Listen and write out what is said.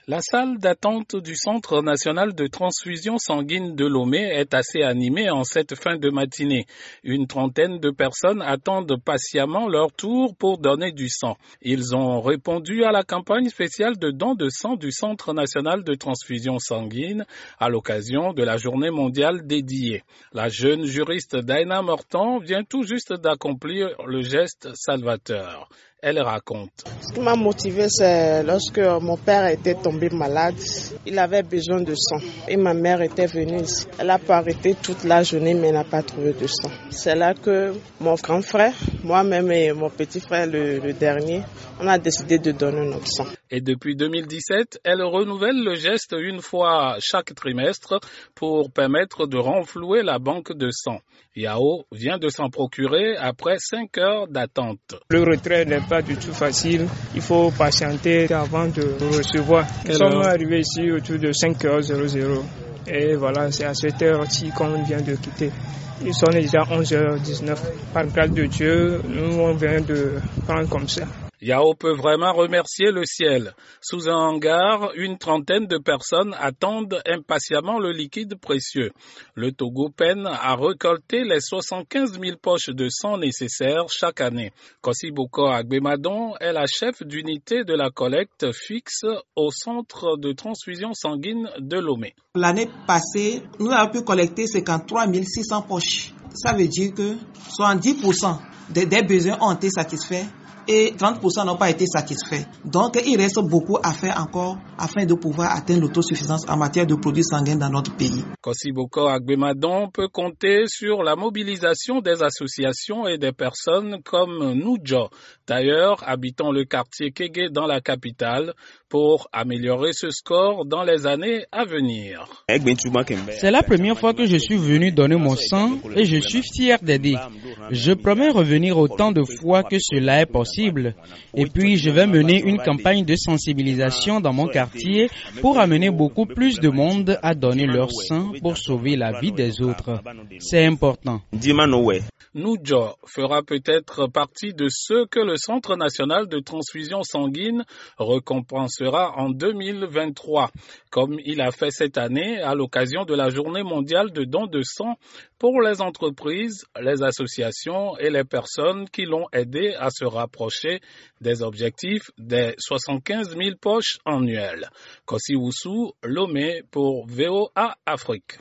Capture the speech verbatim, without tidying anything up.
La salle d'attente du Centre national de transfusion sanguine de Lomé est assez animée en cette fin de matinée. Une trentaine de personnes attendent patiemment leur tour pour donner du sang. Ils ont répondu à la campagne spéciale de don de sang du Centre national de transfusion sanguine à l'occasion de la journée mondiale dédiée. La jeune juriste Daina Morton vient tout juste d'accomplir le geste salvateur. Elle raconte. Ce qui m'a motivée, c'est lorsque mon père était tombé malade. Il avait besoin de sang. Et ma mère était venue ici. Elle a pas arrêté toute la journée, mais elle n'a pas trouvé de sang. C'est là que mon grand frère, moi-même et mon petit frère, le, le dernier, on a décidé de donner notre sang. Et depuis deux mille dix-sept, elle renouvelle le geste une fois chaque trimestre pour permettre de renflouer la banque de sang. Yao vient de s'en procurer après cinq heures d'attente. Le retrait n'est pas du tout facile. Il faut patienter avant de recevoir. Nous sommes arrivés ici autour de cinq heures. Et voilà, c'est à cette heure-ci qu'on vient de quitter. Ils sont déjà onze heures dix-neuf. Par grâce de Dieu, nous on vient de prendre comme ça. Yao peut vraiment remercier le ciel. Sous un hangar, une trentaine de personnes attendent impatiemment le liquide précieux. Le Togo peine à récolter les soixante-quinze mille poches de sang nécessaires chaque année. Kosiboko Agbemadon est la chef d'unité de la collecte fixe au centre de transfusion sanguine de Lomé. L'année passée, nous avons pu collecter cinquante-trois mille six cents poches. Ça veut dire que soixante-dix pour cent des besoins ont été satisfaits et trente pour cent n'ont pas été satisfaits. Donc, il reste beaucoup à faire encore afin de pouvoir atteindre l'autosuffisance en matière de produits sanguins dans notre pays. Kosiboko Agbemadon peut compter sur la mobilisation des associations et des personnes comme Nujo, d'ailleurs habitant le quartier Kégué dans la capitale, pour améliorer ce score dans les années à venir. C'est la première fois que je suis venu donner mon sang et je suis fier d'aider. Je promets revenir autant de fois que cela est possible. Et puis, je vais mener une campagne de sensibilisation dans mon quartier pour amener beaucoup plus de monde à donner leur sang pour sauver la vie des autres. C'est important. Nujo fera peut-être partie de ceux que le Centre national de transfusion sanguine récompensera en deux mille vingt-trois, comme il a fait cette année à l'occasion de la journée mondiale de don de sang pour les entreprises, les associations et les personnes qui l'ont aidé à se rapprocher des objectifs des soixante-quinze mille poches annuelles. Kossi Wusu, Lomé pour V O A Afrique.